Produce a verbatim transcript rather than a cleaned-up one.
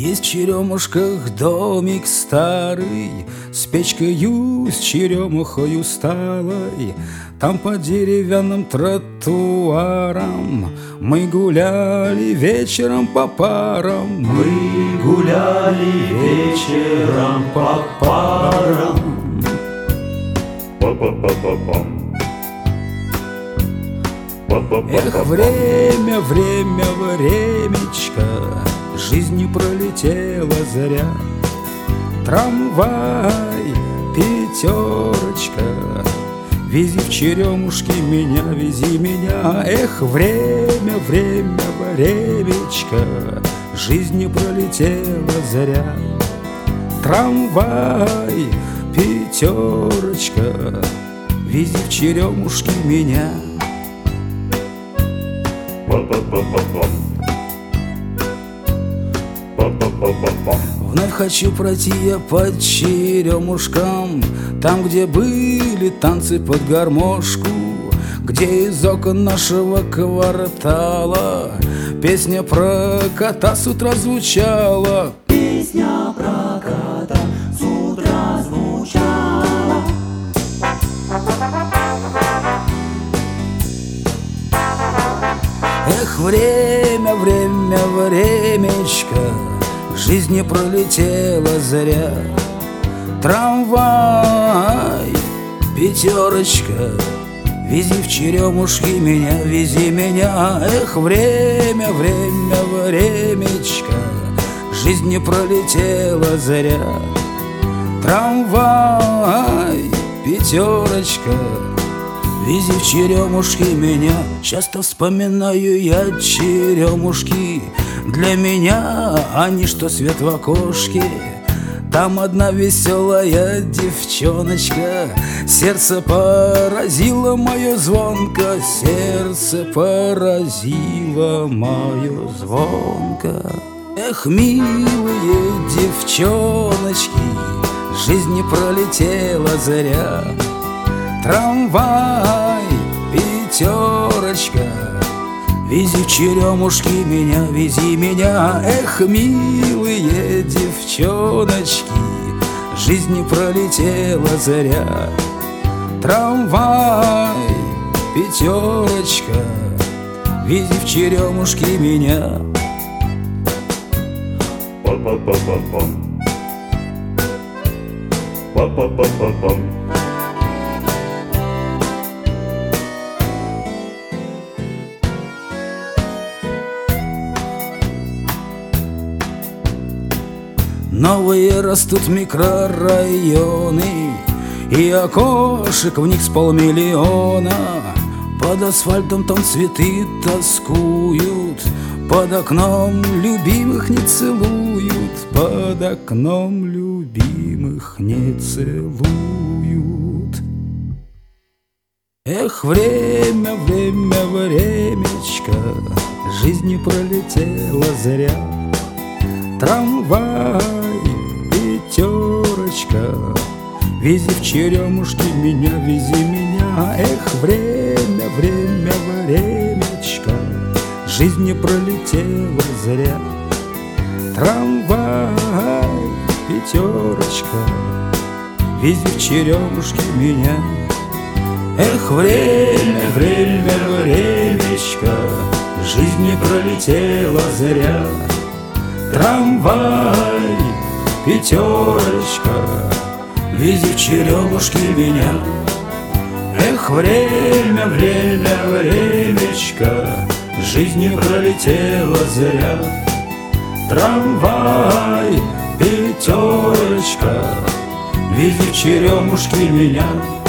Есть в Черемушках домик старый, с печкою, с черемухою сталой. Там по деревянным тротуарам мы гуляли вечером по парам. Мы гуляли вечером по парам. Эх, время, время, времечко, жизни пролетела заря. Трамвай, пятерочка, вези в Черемушки меня, вези меня. Эх, время, время, времечко, жизни пролетела заря. Трамвай, пятерочка, вези в Черемушки меня. Вновь хочу пройти я по Черемушкам, там, где были танцы под гармошку, где из окон нашего квартала песня про кота с утра звучала. Песня про кота с утра звучала. Эх, время, время, времечко, жизни пролетела заря. Трамвай, пятерочка, вези в Черемушки меня, вези меня. Эх, время, время, времечко, жизни пролетела заря. Трамвай, пятерочка, вези в Черемушки меня. Часто вспоминаю я Черемушки, для меня они что свет в окошке. Там одна веселая девчоночка, сердце поразило мое звонко, сердце поразило мое звонко. Эх, милые девчоночки, жизни пролетела заря. Трамвай, пятерочка, вези в Черемушки меня, вези меня. Эх, милые девчоночки, жизни пролетела заря. Трамвай, пятерочка, вези в Черемушки меня. Новые растут микрорайоны, и окошек в них с полмиллиона. Под асфальтом там цветы тоскуют, под окном любимых не целуют, под окном любимых не целуют. Эх, время, время, времечко, жизни пролетела заря. Трамвай, пятерочка, вези в Черемушки меня, вези меня. Эх, время, время, времечко, жизни пролетела заря. Трамвай, пятерочка, вези в Черемушки меня. Эх, время, время, времечко, жизни пролетела заря. Трамвай, пятерочка, вези в Черемушки меня. Эх, время, время, времечко, жизни пролетела заря. Трамвай, пятерочка, вези в Черемушки меня.